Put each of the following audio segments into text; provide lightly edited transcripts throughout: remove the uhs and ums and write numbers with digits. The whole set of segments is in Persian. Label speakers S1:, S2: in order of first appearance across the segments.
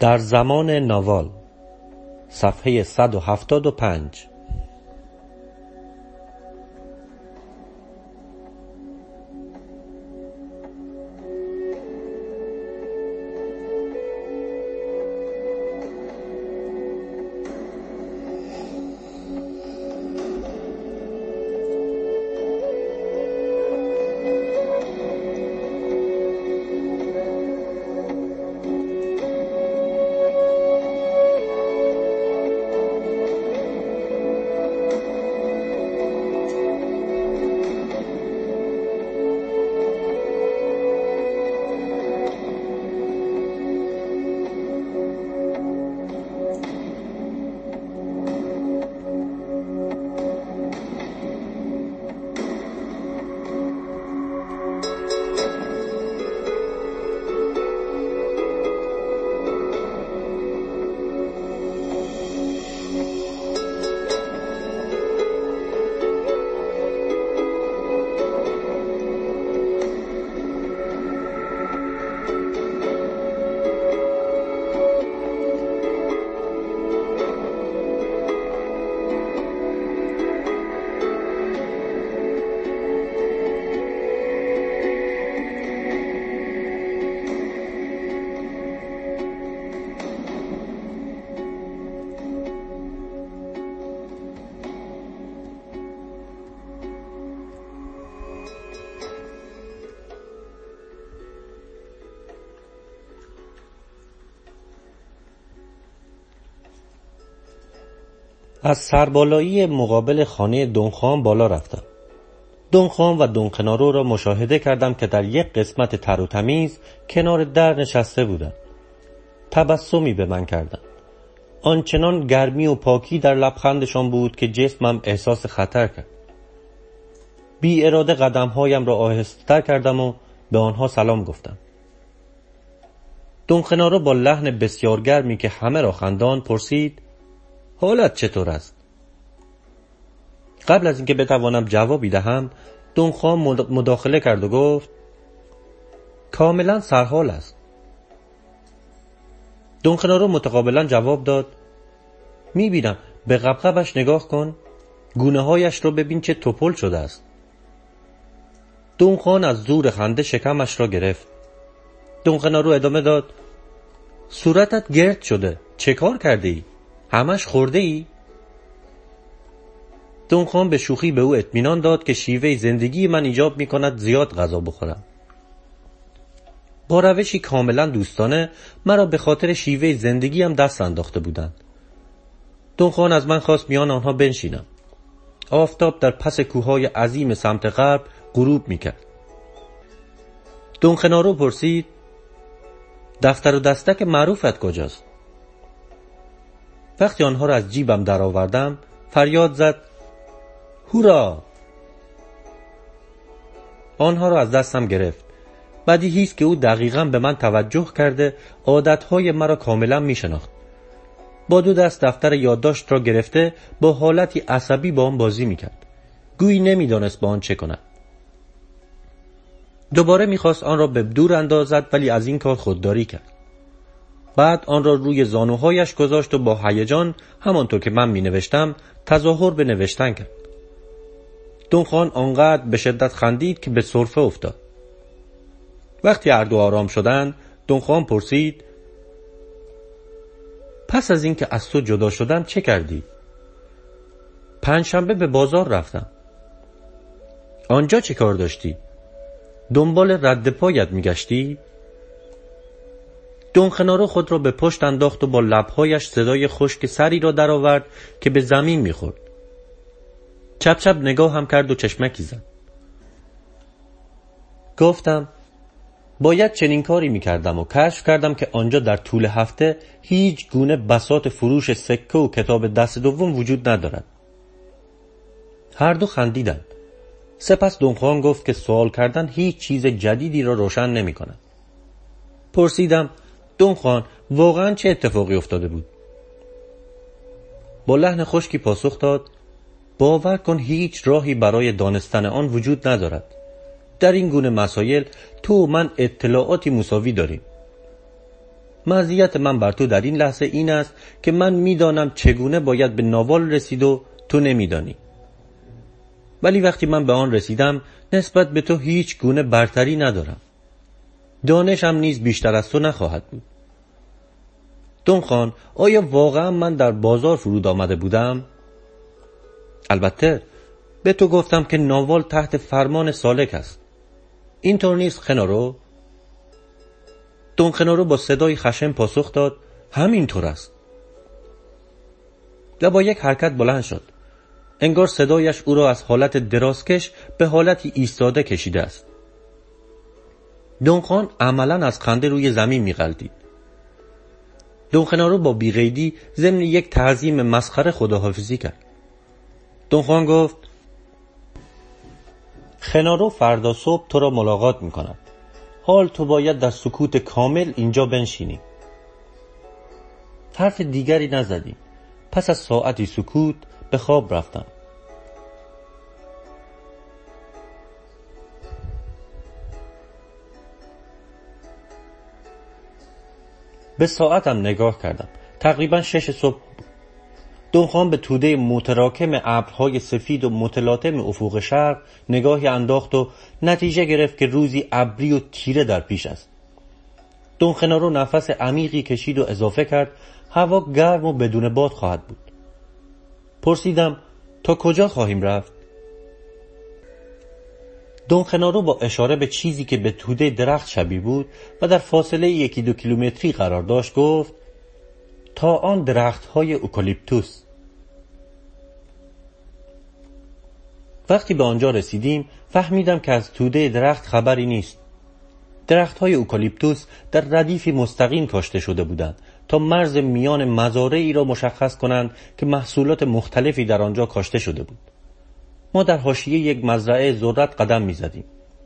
S1: در زمان ناوال، صفحه 175. از سربالایی مقابل خانه دونخان بالا رفتم. دونخان و دونکنارو را مشاهده کردم که در یک قسمت تر و تمیز کنار در نشسته بودند. تبسمی به من کردند. آنچنان گرمی و پاکی در لبخندشان بود که جسمم احساس خطر کرد. بی اراده قدمهایم را آهسته‌تر کردم و به آنها سلام گفتم. دونکنارو با لحن بسیار گرمی که همه را خندان پرسید: حالت چطور است؟ قبل از اینکه بتوانم جوابی دهم، دونخان مداخله کرد و گفت: کاملا سرحال است. دونکنارو متقابلا جواب داد: میبینم، به قبقبش نگاه کن، گونه هایش را ببین چه توپل شده است. دونخان از زور خنده شکمش را گرفت. دونکنارو ادامه داد: صورتت گرد شده، چه کار کرده ای؟ همش خورده ای؟ دونخان به شوخی به او اطمینان داد که شیوه زندگی من ایجاب می کند زیاد غذا بخورم. با روشی کاملا دوستانه مرا به خاطر شیوه زندگیم دست انداخته بودند. دونخان از من خواست میان آنها بنشینم. آفتاب در پس کوههای عظیم سمت غرب غروب می کرد. دونکنارو پرسید: دفتر و دستک معروفت کجاست؟ وقتی آنها را از جیبم در آوردم فریاد زد: هورا! آنها را از دستم گرفت. بدیهی است که او دقیقاً به من توجه کرده عادتهای مرا کاملا می شناخت. با دو دست دفتر یادداشت را گرفته با حالتی عصبی با آن بازی می کرد. گویی نمی دانست با آن چه کند. دوباره می خواست آن را به دور اندازد ولی از این کار خودداری کرد. بعد آن را روی زانوهایش گذاشت و با هیجان همانطور که من می نوشتم تظاهر به نوشتن کرد. دونخان آنقدر به شدت خندید که به سرفه افتاد. وقتی هر دو آرام شدند دونخان پرسید: پس از این که از تو جدا شدم چه کردی؟ پنجشنبه به بازار رفتم. آنجا چه کار داشتی؟ دنبال رد پایت می گشتی؟ دونکنارو خود را به پشت انداخت و با لبهایش صدای خشک سری را درآورد که به زمین می‌خورد. چپ چپ نگاه هم کرد و چشمکی زد. گفتم: باید چنین کاری می‌کردم و کشف کردم که آنجا در طول هفته هیچ گونه بساط فروش سکه و کتاب دست دوم وجود ندارد. هر دو خندیدند. سپس دونخان گفت که سوال کردن هیچ چیز جدیدی را روشن نمی‌کند. پرسیدم: دونخان، واقعا چه اتفاقی افتاده بود؟ با لحن خشکی پاسخ داد: باور کن هیچ راهی برای دانستن آن وجود ندارد. در این گونه مسائل تو و من اطلاعاتی مساوی داریم. مزیت من بر تو در این لحظه این است که من میدانم چگونه باید به ناوال رسید و تو نمیدانی. ولی وقتی من به آن رسیدم نسبت به تو هیچ گونه برتری ندارم. دانشم نیز بیشتر از تو نخواهد بود. دونخان، آیا واقعا من در بازار فرود آمده بودم؟ البته به تو گفتم که ناوال تحت فرمان سالک است. اینطور نیست خنارو؟ دون خنارو با صدای خشن پاسخ داد: همینطور است. و با یک حرکت بلند شد. انگار صدایش او را از حالت درازکش به حالتی ایستاده کشیده است. دونخان عملاً از خنده روی زمین می‌غلتید. دون خنارو با بی‌قیدی ضمن یک تعظیم مسخره خداحافظی کرد. دونخان گفت: خنارو فردا صبح تو را ملاقات می‌کند. حال تو باید در سکوت کامل اینجا بنشینی. حرف دیگری نزدیم. پس از ساعتی سکوت به خواب رفتم. به ساعتم نگاه کردم. تقریبا 6 صبح بود. دونخان به توده متراکم ابرهای سفید و متلاطم افق شرق نگاهی انداخت و نتیجه گرفت که روزی ابری و تیره در پیش است. دونخنارو نفس عمیقی کشید و اضافه کرد: هوا گرم و بدون باد خواهد بود. پرسیدم: تا کجا خواهیم رفت؟ دونخنارو با اشاره به چیزی که به توده درخت شبیه بود و در فاصله 1-2 کیلومتری قرار داشت گفت: تا آن درخت‌های اوکالیپتوس. وقتی به آنجا رسیدیم فهمیدم که از توده درخت خبری نیست. درخت‌های اوکالیپتوس در ردیفی مستقیم کاشته شده بودند تا مرز میان مزارعی را مشخص کنند که محصولات مختلفی در آنجا کاشته شده بود. ما در حاشیه یک مزرعه ذرت قدم می‌زدیم.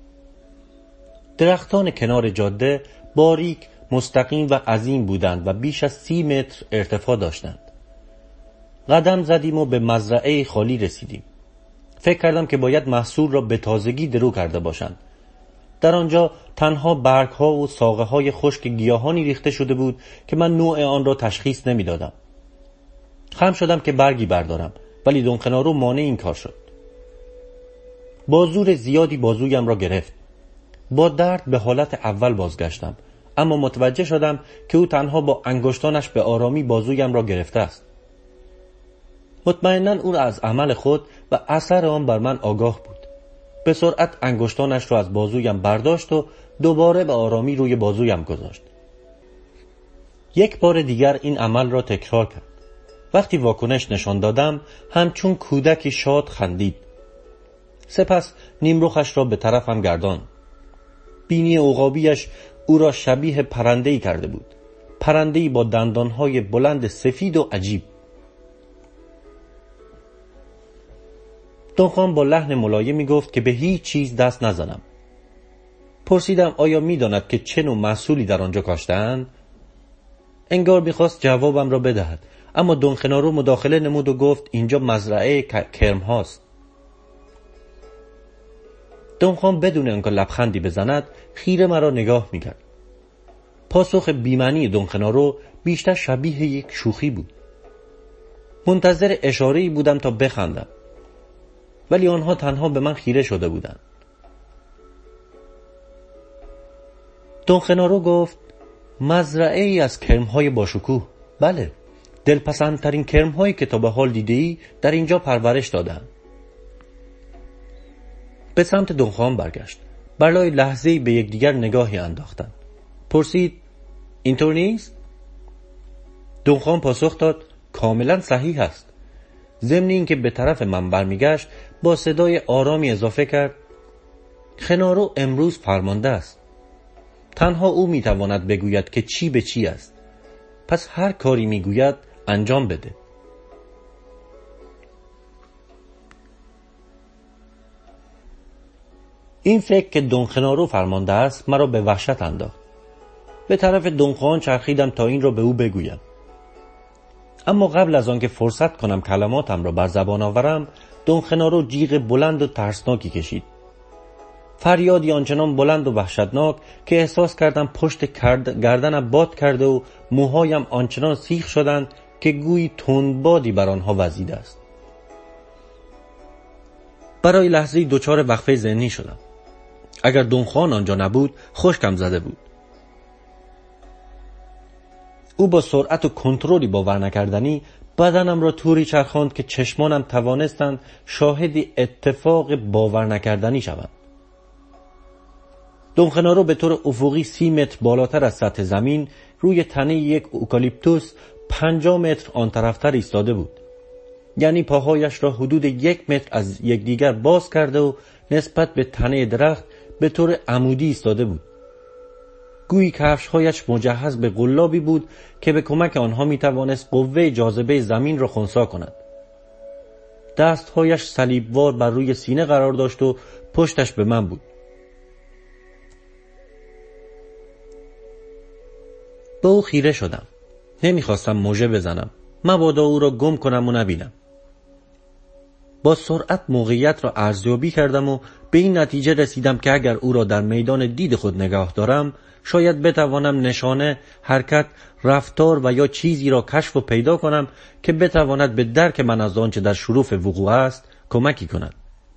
S1: درختان کنار جاده باریک، مستقیم و عظیم بودند و بیش از 30 متر ارتفاع داشتند. قدم زدیم و به مزرعه خالی رسیدیم. فکر کردم که باید محصول را به تازگی درو کرده باشند. در آنجا تنها برگ‌ها و ساقه‌های خشک گیاهانی ریخته شده بود که من نوع آن را تشخیص نمی‌دادم. خم شدم که برگی بردارم، ولی دونخنارو مانع این کار شد. با زور زیادی بازویم را گرفت. با درد به حالت اول بازگشتم، اما متوجه شدم که او تنها با انگشتانش به آرامی بازویم را گرفته است. مطمئناً او از عمل خود و اثر آن بر من آگاه بود. به سرعت انگشتانش را از بازویم برداشت و دوباره به آرامی روی بازویم گذاشت. یک بار دیگر این عمل را تکرار کرد. وقتی واکنش نشان دادم همچون کودکی شاد خندید. سپس نیمرخش را به طرفم گرداند. بینی عقابیش او را شبیه پرنده‌ای کرده بود. پرنده‌ای با دندانهای بلند سفید و عجیب. دونخان با لحن ملایمی گفت که به هیچ چیز دست نزنم. پرسیدم آیا می‌داند که چه نوع محصولی در آنجا کاشته‌اند؟ انگار می‌خواست جوابم را بدهد، اما دونخنارو مداخله نمود و گفت اینجا مزرعه کرم هاست. دونخان بدون آنکه لبخندی بزند خیره مرا نگاه می‌کرد. پاسخ بی‌معنی دونخنارو بیشتر شبیه یک شوخی بود. منتظر اشاره‌ای بودم تا بخندم، ولی آنها تنها به من خیره شده بودند. دونخنارو گفت: مزرعه ای از کرم‌های باشکوه. بله، دلپسندترین کرم‌هایی که تا به حال دیده‌ای در اینجا پرورش دادند. به سمت دونخان برگشت. برای لحظه‌ای به یکدیگر نگاهی انداختند. پرسید: اینطور نیست؟ دونخان پاسخ داد: کاملا صحیح است. ضمن این که به طرف من برمیگشت با صدای آرامی اضافه کرد: خنارو امروز فرمانده است. تنها او میتواند بگوید که چی به چی است. پس هر کاری میگوید انجام بده. این فکر که دونخنارو فرمانده است مرا به وحشت انداخت. به طرف دونخان چرخیدم تا این را به او بگویم. اما قبل از آن که فرصت کنم کلماتم را بر زبان آورم، دونخنارو جیغ بلند و ترسناکی کشید. فریادی آنچنان بلند و وحشتناک که احساس کردم پشت گردنم باد کرده و موهایم آنچنان سیخ شدند که گویی تندبادی بر آنها وزیده است. برای لحظه‌ای دچار وقفه ذهنی شدم. اگر دونخوان آنجا نبود خشکم زده بود. او با سرعت و کنترلی باور نکردنی بدنم را طوری چرخاند که چشمانم توانستند شاهدی اتفاق باور نکردنی شوند. دونخنارو به طور افقی 30 متر بالاتر از سطح زمین روی تنه یک اوکالیپتوس 50 متر آن طرفتر ایستاده بود. یعنی پاهایش را حدود 1 متر از یکدیگر باز کرده و نسبت به تنه درخت به طور عمودی ایستاده بود. گویی کفش‌هایش مجهز به قلابی بود که به کمک آنها می‌توانست قوه جاذبه زمین را خنثی کند. دست‌هایش صلیبوار بر روی سینه قرار داشت و پشتش به من بود. به او خیره شدم. نمی‌خواستم موجه بزنم، مبادا او را گم کنم و نبینم. با سرعت موقعیت را ارزیابی کردم و به این نتیجه رسیدم که اگر او را در میدان دید خود نگاه دارم، شاید بتوانم نشانه، حرکت، رفتار و یا چیزی را کشف و پیدا کنم که بتواند به درک من از آنچه در شرف وقوع است کمکی کند.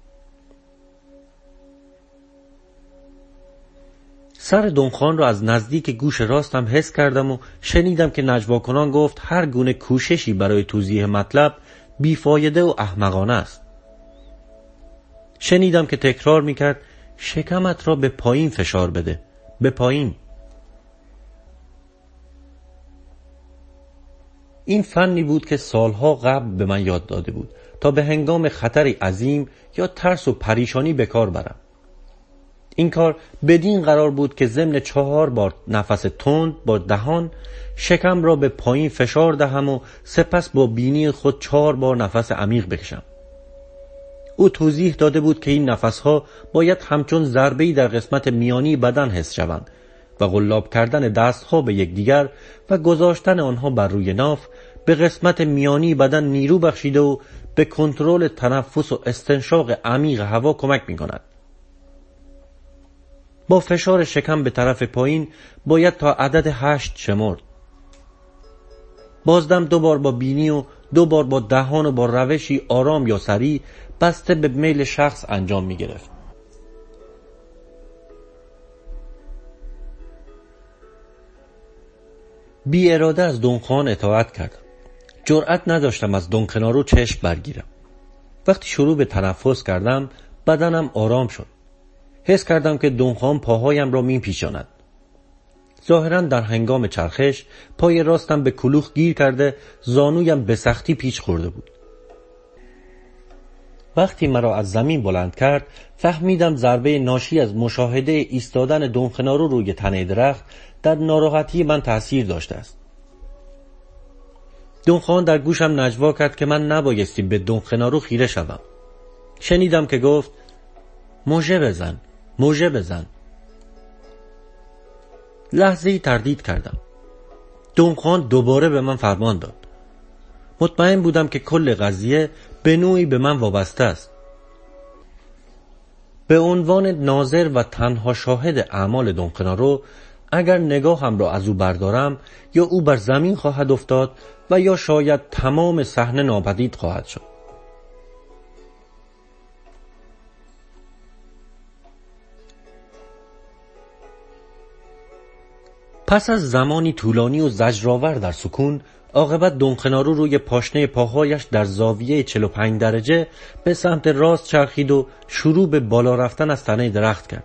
S1: سر دونخوان را از نزدیک گوش راستم حس کردم و شنیدم که نجوا کنان گفت هر گونه کوششی برای توضیح مطلب بیفایده و احمقانه است. شنیدم که تکرار میکرد شکمت را به پایین فشار بده، به پایین. این فنی بود که سالها قبل به من یاد داده بود تا به هنگام خطری عظیم یا ترس و پریشانی به کار برم. این کار بدین قرار بود که ضمن 4 بار نفس تند با دهان شکم را به پایین فشار دهم و سپس با بینی خود 4 بار نفس عمیق بکشم. او توضیح داده بود که این نفسها باید همچون ضربه‌ای در قسمت میانی بدن حس شوند و قلاب کردن دستها به یکدیگر و گذاشتن آنها بر روی ناف به قسمت میانی بدن نیرو بخشیده و به کنترل تنفس و استنشاق عمیق هوا کمک می‌کند. با فشار شکم به طرف پایین باید تا عدد 8 شمرد. بازدم 2 بار با بینی و 2 بار با دهان و با روشی آرام یا سریع بسته به میل شخص انجام می گرفت. بی اراده از دونخوان اطاعت کردم. جرأت نداشتم از دونکنارو چشم برگیرم. وقتی شروع به تنفس کردم بدنم آرام شد. حس کردم که دونخوان پاهایم را می پیچاند. ظاهراً در هنگام چرخش پای راستم به کلوخ گیر کرده زانویم به سختی پیچ خورده بود. وقتی مرا از زمین بلند کرد فهمیدم ضربه ناشی از مشاهده ایستادن دونخنارو روی تنه درخت در ناراحتی من تأثیر داشته است. دونخوان در گوشم نجوا کرد که من نبایستی به دونخنارو خیره شوم. شنیدم که گفت موژه بزن، موژه بزن. لحظه‌ای تردید کردم. دونخوان دوباره به من فرمان داد. مطمئن بودم که کل قضیه به نوعی به من وابسته است. به عنوان ناظر و تنها شاهد اعمال دونخنارو اگر نگاهم را از او بردارم یا او بر زمین خواهد افتاد و یا شاید تمام صحنه ناپدید خواهد شد. پس از زمانی طولانی و زجرآور در سکون، عاقبت دونخنارو روی پاشنه پاهایش در زاویه 45 درجه به سمت راست چرخید و شروع به بالا رفتن از تنه درخت کرد.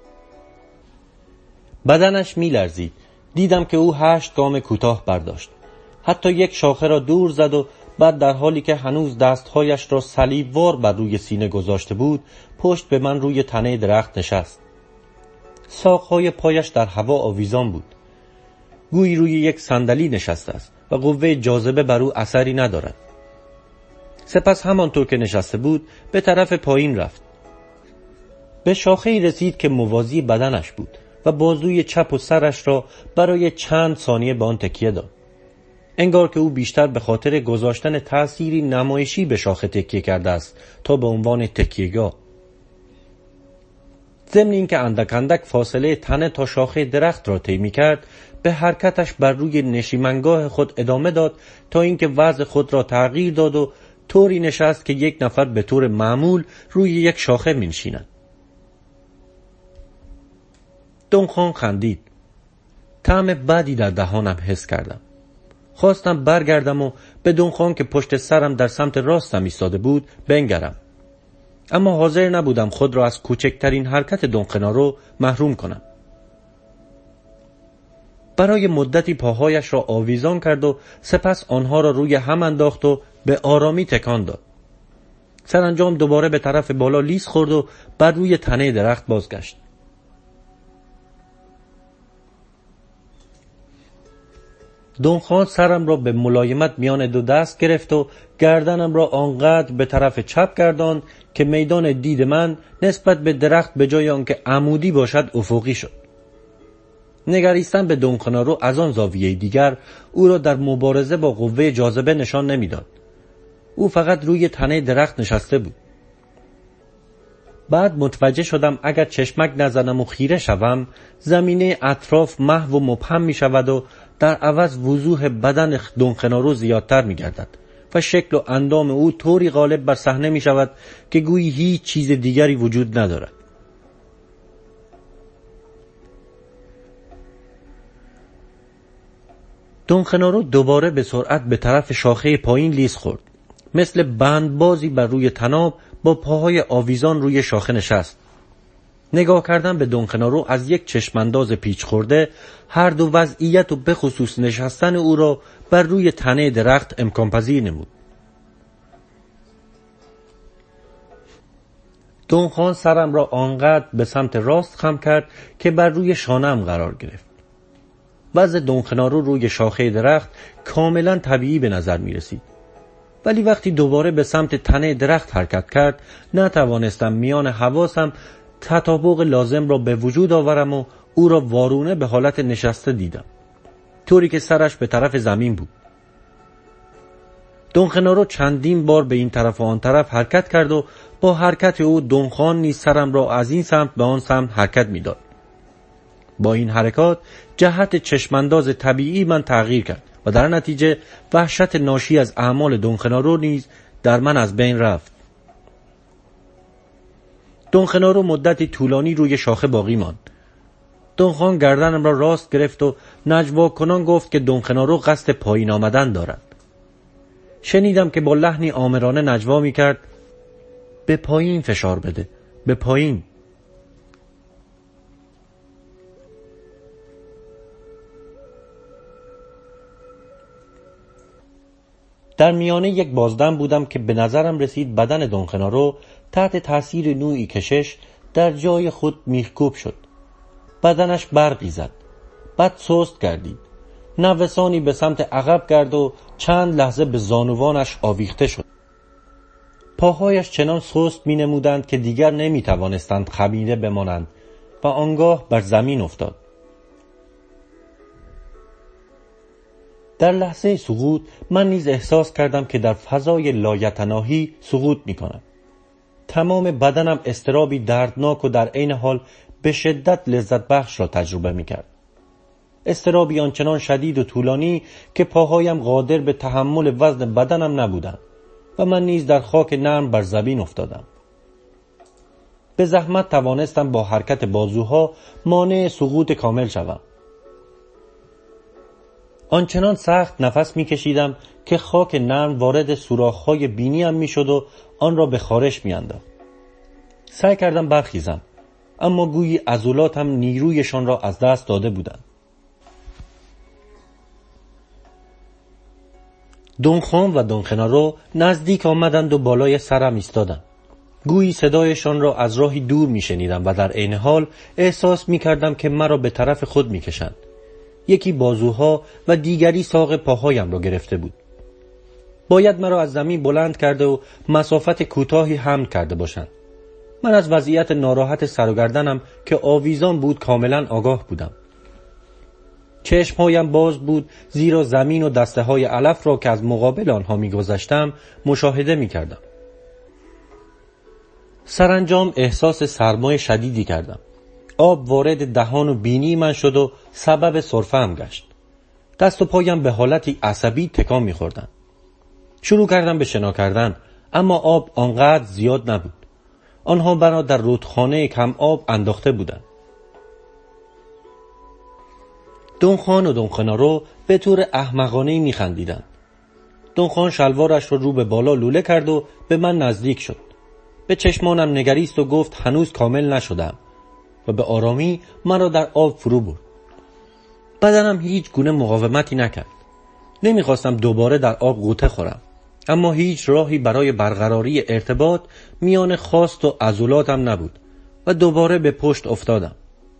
S1: بدنش می لرزید. دیدم که او 8 گام کوتاه برداشت. حتی یک شاخه را دور زد و بعد در حالی که هنوز دستهایش را صلیبوار بر روی سینه گذاشته بود، پشت به من روی تنه درخت نشست. ساقهای پایش در هوا آویزان بود. گویی روی یک صندلی نشسته است و قوه جاذبه بر او اثری ندارد. سپس همانطور که نشسته بود به طرف پایین رفت. به شاخه‌ای رسید که موازی بدنش بود و بازوی چپ و سرش را برای چند ثانیه به آن تکیه داد. انگار که او بیشتر به خاطر گذاشتن تأثیری نمایشی به شاخه تکیه کرده است تا به عنوان تکیهگاه. ضمن اینکه اندک اندک فاصله تنه تا شاخه درخت را طی می‌کرد، به حرکتش بر روی نشیمنگاه خود ادامه داد تا اینکه وضع خود را تغییر داد و طوری نشست که یک نفر به طور معمول روی یک شاخه می‌نشیند. دونخان خندید. طعم بدی در دهانم حس کردم. خواستم برگردم و به دونخان که پشت سرم در سمت راستم ایستاده بود بنگرم، اما حاضر نبودم خود را از کوچکترین حرکت دونخنارو محروم کنم. برای مدتی پاهایش را آویزان کرد و سپس آنها را روی هم انداخت و به آرامی تکان داد. سرانجام دوباره به طرف بالا لیز خورد و بر روی تنه درخت بازگشت. دونخان سرم را به ملایمت میان دو دست گرفت و گردنم را آنقدر به طرف چپ گرداند که میدان دید من نسبت به درخت به جای آنکه عمودی باشد افقی شد. نگریستن به دونخنارو از آن زاویه دیگر او را در مبارزه با قوه جاذبه نشان نمیداد. او فقط روی تنه درخت نشسته بود. بعد متوجه شدم اگر چشمک نزنم و خیره شوم، زمینه اطراف محو و مبهم می شود و در عوض وضوح بدن دونخنارو زیادتر می گردد و شکل و اندام او طوری غالب بر صحنه می شود که گویی هیچ چیز دیگری وجود ندارد. دونخنارو دوباره به سرعت به طرف شاخه پایین لیز خورد. مثل بندبازی بر روی طناب با پاهای آویزان روی شاخه نشست. نگاه کردن به دونخنارو از یک چشمانداز پیچ خورده هر دو وضعیت و به خصوص نشستن او را بر روی تنه درخت امکان پذیر نمود. دونخان سرم را آنقدر به سمت راست خم کرد که بر روی شانه‌ام قرار گرفت. وضع دونخنارو روی شاخه درخت کاملا طبیعی به نظر می رسید. ولی وقتی دوباره به سمت تنه درخت حرکت کرد، نتوانستم میان حواسم تطابق لازم را به وجود آورم و او را وارونه به حالت نشسته دیدم، طوری که سرش به طرف زمین بود. دونخنارو چندین بار به این طرف و آن طرف حرکت کرد و با حرکت او دونخان نیز سرم را از این سمت به آن سمت حرکت می‌داد. با این حرکات جهت چشمانداز طبیعی من تغییر کرد و در نتیجه وحشت ناشی از اعمال دونخنارو نیز در من از بین رفت. دونخنارو مدتی طولانی روی شاخه باقی ماند. دونخان گردنم را راست گرفت و نجوا کنان گفت که دونخنارو قصد پایین آمدن دارد. شنیدم که با لحنی آمرانه نجوا می کرد: به پایین فشار بده، به پایین. در میانه یک بازدم بودم که به نظرم رسید بدن دونخنارو تحت تاثیر نوعی کشش در جای خود میخکوب شد. بدنش برقی زد، بعد سست گردید، نوسانی به سمت عقب کرد و چند لحظه به زانوانش آویخته شد. پاهایش چنان سست می نمودند که دیگر نمی توانستند خمیده بمانند و آنگاه بر زمین افتاد. در لحظه سقوط من نیز احساس کردم که در فضای لایتناهی سقوط می کنم. تمام بدنم اضطرابی دردناک و در عین حال به شدت لذت بخش را تجربه می کرد. اضطرابی آنچنان شدید و طولانی که پاهایم قادر به تحمل وزن بدنم نبودند و من نیز در خاک نرم بر زمین افتادم. به زحمت توانستم با حرکت بازوها مانع سقوط کامل شوم. آنچنان سخت نفس می‌کشیدم که خاک نرم وارد سوراخ‌های بینیم می‌شد و آن را به خارش می‌انداخت. سعی کردم برخیزم، اما گویی عضلاتم نیرویشان را از دست داده بودند. دونخان و دونخنارو نزدیک آمدند و بالای سرم ایستادند. گویی صدایشان را از راهی دور می‌شنیدم و در عین حال احساس می‌کردم که مرا به طرف خود می‌کشند. یکی بازوها و دیگری ساق پاهایم را گرفته بود. باید مرا از زمین بلند کرده و مسافت کوتاهی حمل کرده باشند. من از وضعیت ناراحت سر و گردنم که آویزان بود کاملا آگاه بودم. چشمهایم باز بود، زیرا زمین و دسته های علف را که از مقابل آنها می گذشتم مشاهده می کردم. سرانجام احساس سرمای شدیدی کردم. آب وارد دهان و بینی من شد و سبب سرفه‌ام گشت. دست و پایم به حالتی عصبی تکان می‌خوردن. شروع کردم به شنا کردن، اما آب آنقدر زیاد نبود. آنها مرا در رودخانه کم آب انداخته بودند. دونخان و دونخنارو به طور احمقانه‌ای می‌خندیدند. دونخان شلوارش رو به بالا لوله کرد و به من نزدیک شد. به چشمانم نگریست و گفت هنوز کامل نشدم و به آرامی مرا در آب فرو برد. بدنم هیچ گونه مقاومتی نکرد. نمیخواستم دوباره در آب غوطه خورم، اما هیچ راهی برای برقراری ارتباط میان خواست و عضلاتم نبود و دوباره به پشت افتادم.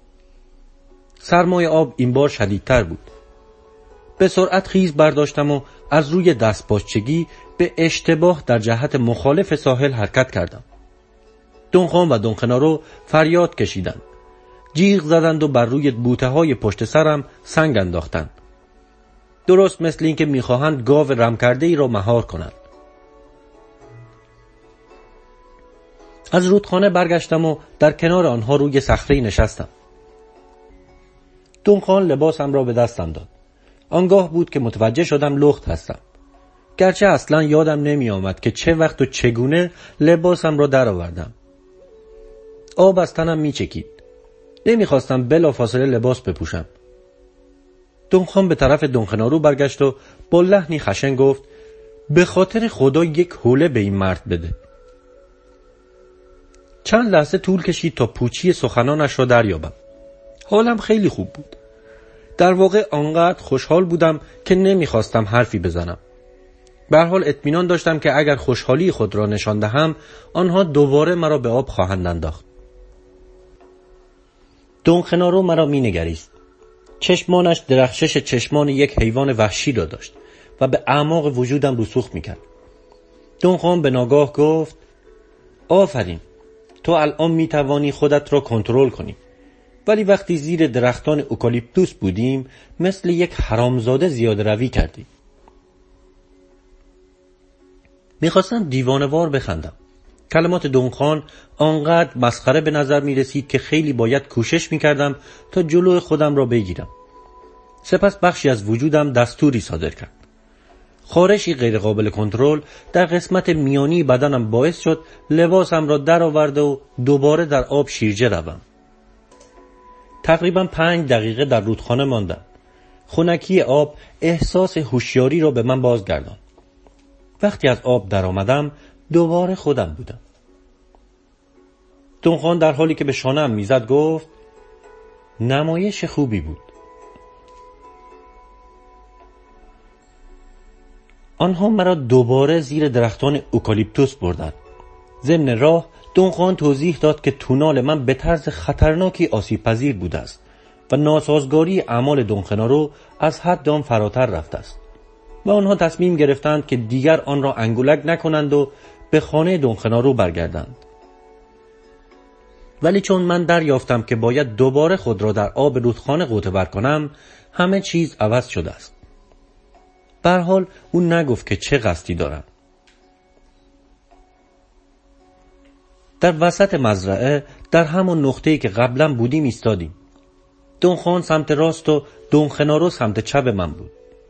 S1: سرمای آب این بار شدیدتر بود. به سرعت خیز برداشتم و از روی دستپاچگی به اشتباه در جهت مخالف ساحل حرکت کردم. دونخان و دونخنارو فریاد کشیدند. جیغ زدند و بر روی بوته‌های پشت سرم سنگ انداختند. درست مثل این که می‌خواهند گاو رم کرده ای را مهار کنند. از رودخانه برگشتم و در کنار آنها روی صخره‌ای نشستم. دونخان لباسم را به دستم داد. آنگاه بود که متوجه شدم لخت هستم. گرچه اصلا یادم نمی آمد که چه وقت و چگونه لباسم را در آوردم. آب از تنم می چکید. نمی خواستم بلافاصله لباس بپوشم. دونخان به طرف دونخنارو برگشت و با لحنی خشن گفت به خاطر خدا یک حوله به این مرد بده. چند لحظه طول کشید تا پوچی سخنانش را دریابم. حالم خیلی خوب بود. در واقع آنقدر خوشحال بودم که نمیخواستم حرفی بزنم. به هر حال اطمینان داشتم که اگر خوشحالی خود را نشان دهم، آنها دوباره مرا به آب خواهند انداخت. دونخنارو مرا مینگریست. چشمانش درخشش چشمان یک حیوان وحشی را داشت و به اعماق وجودم رسوخ میکرد. دونخان به ناگاه گفت آفرین، تو الان میتوانی خودت را کنترل کنی. ولی وقتی زیر درختان اوکالیپتوس بودیم مثل یک حرامزاده زیاده روی کردی. میخواستم دیوانه‌وار بخندم. کلمات دونخان آنقدر مسخره به نظر میرسید که خیلی باید کوشش میکردم تا جلو خودم را بگیرم. سپس بخشی از وجودم دستوری صادر کرد. خارشی غیر قابل کنترل در قسمت میانی بدنم باعث شد لباسم را در آورده و دوباره در آب شیرجه روم. تقریباً 5 دقیقه در رودخانه ماندم. خنکی آب احساس هوشیاری را به من بازگرداند. وقتی از آب در آمدم دوباره خودم بودم. دونخان در حالی که به شانه‌ام میزد گفت نمایش خوبی بود. آنها مرا دوباره زیر درختان اوکالیپتوس بردند. ضمن راه دونخان توضیح داد که تونال من به طرز خطرناکی آسیب پذیر بوده است و ناسازگاری اعمال دونخنارو از حد آن فراتر رفته است و آنها تصمیم گرفتند که دیگر آن را انگولک نکنند و به خانه دونخنارو برگردند. ولی چون من دریافتم که باید دوباره خود را در آب رودخانه غوطه ور کنم، همه چیز عوض شده است. به هر حال او نگفت که چه قصدی دارم. در وسط مزرعه در همان نقطه‌ای که قبلا بودیم ایستادیم. دونخان سمت راست و دونخنارو سمت چپ من بود.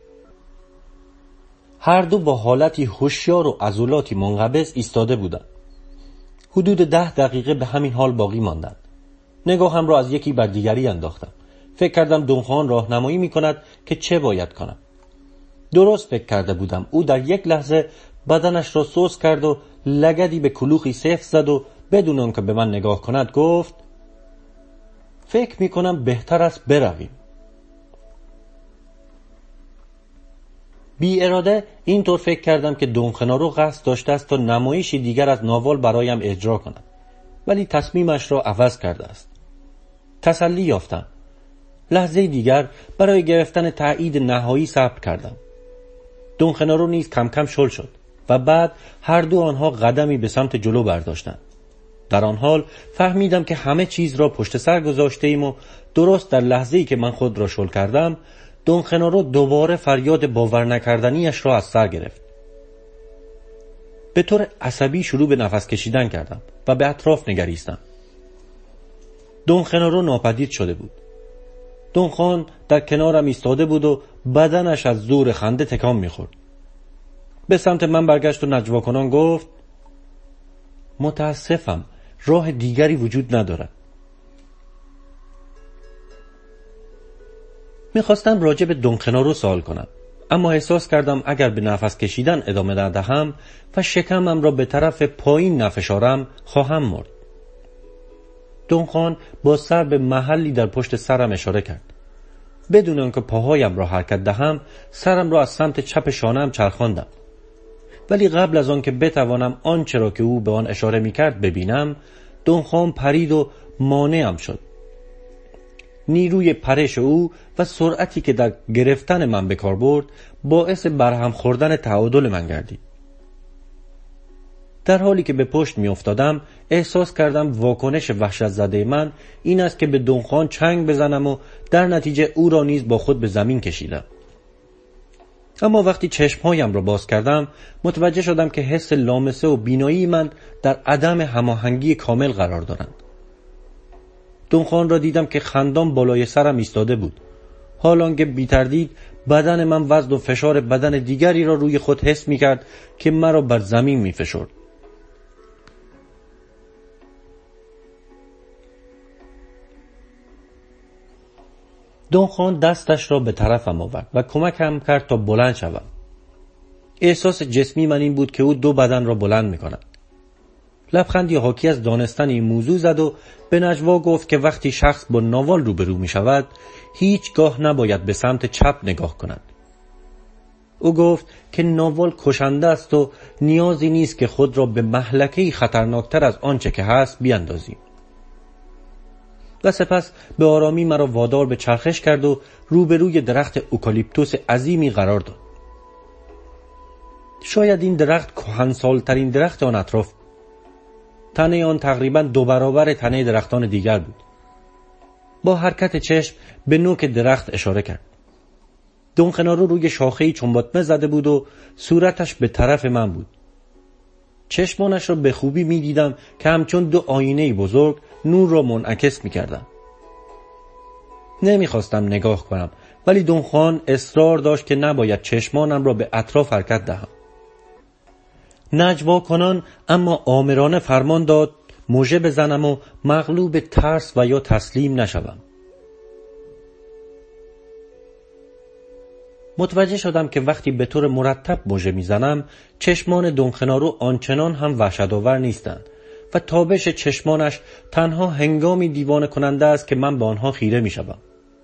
S1: هر دو با حالتی هوشیار و عضلاتی منقبض ایستاده بودند. حدود 10 دقیقه به همین حال باقی ماندند. نگاهم را از یکی بر دیگری انداختم. فکر کردم دونخان راهنمایی می‌کند که چه باید کنم. درست فکر کرده بودم. او در یک لحظه بدنش را سوس کرد و لگدی به کلوخی سفت زد و بدون آنکه به من نگاه کند گفت فکر می‌کنم بهتر است برویم. بی اراده اینطور فکر کردم که دونخنارو قصد داشته است تا نمایشی دیگر از ناول برایم اجرا کند، ولی تصمیمش را عوض کرده است. تسلی یافتم. لحظه دیگر برای گرفتن تایید نهایی صبر کردم. دونخنارو نیز کم کم شل شد و بعد هر دو آنها قدمی به سمت جلو برداشتند. در آن حال فهمیدم که همه چیز را پشت سر گذاشته ایم و درست در لحظه‌ای که من خود را شل کردم دونخنارو دوباره فریاد باور نکردنیش را از سر گرفت. به طور عصبی شروع به نفس کشیدن کردم و به اطراف نگریستم. دونخنارو ناپدید شده بود. دونخان در کنارم ایستاده بود و بدنش از زور خنده تکان می‌خورد. به سمت من برگشت و نجوا کنان گفت: متاسفم، راه دیگری وجود ندارد. میخواستم راجع به دونخنارو سوال کنم، اما احساس کردم اگر به نفس کشیدن ادامه ندهم و شکمم را به طرف پایین نفشارم خواهم مرد. دونخان با سر به محلی در پشت سرم اشاره کرد. بدون آنکه پاهایم را حرکت دهم سرم را از سمت چپ شانه‌ام چرخاندم، ولی قبل از آنکه بتوانم آنچه را که او به آن اشاره می‌کرد ببینم، دونخان پرید و مانعم شد. نیروی پرش او و سرعتی که در گرفتن من به کار برد باعث برهم خوردن تعادل من گردید. در حالی که به پشت می افتادم احساس کردم واکنش وحشت زده من این است که به دونخان چنگ بزنم و در نتیجه او را نیز با خود به زمین کشیدم. اما وقتی چشمهایم را باز کردم متوجه شدم که حس لامسه و بینایی من در عدم هماهنگی کامل قرار دارند. دونخان را دیدم که خندان بالای سرم ایستاده بود، حالان که بی تردید بدن من وزن و فشار بدن دیگری را روی خود حس می کرد که مرا بر زمین می فشرد. دونخان دستش را به طرفم آورد و کمکم کرد تا بلند شوم. احساس جسمی من این بود که او دو بدن را بلند می کند. لبخندی حاکی از دانستن این موضوع زد و به نجوا گفت که وقتی شخص با ناوال روبرو می شود هیچگاه نباید به سمت چپ نگاه کند. او گفت که ناوال کشنده است و نیازی نیست که خود را به مهلکه‌ای خطرناکتر از آنچه که هست بیاندازیم. و سپس به آرامی مرا وادار به چرخش کرد و روبروی درخت اوکالیپتوس عظیمی قرار داد. شاید این درخت کهنسال‌ترین درخت آن اطراف. تنه آن تقریباً 2 برابر تنه درختان دیگر بود. با حرکت چشم به نوک درخت اشاره کرد. دونخنارو روی شاخه‌ای چنباتمه زده بود و صورتش به طرف من بود. چشمانش را به خوبی می دیدم که همچون 2 آینه بزرگ نور را منعکس می کردن. نمی خواستم نگاه کنم، ولی دونخان اصرار داشت که نباید چشمانم را به اطراف حرکت دهم. نجوا کنان اما آمرانه فرمان داد موژه بزنم و مغلوب ترس و یا تسلیم نشوم. متوجه شدم که وقتی به طور مرتب موژه میزنم چشمان دونخنارو آنچنان هم وحشت‌آور نیستند و تابش چشمانش تنها هنگامی دیوانه کننده است که من به آنها خیره میشوم.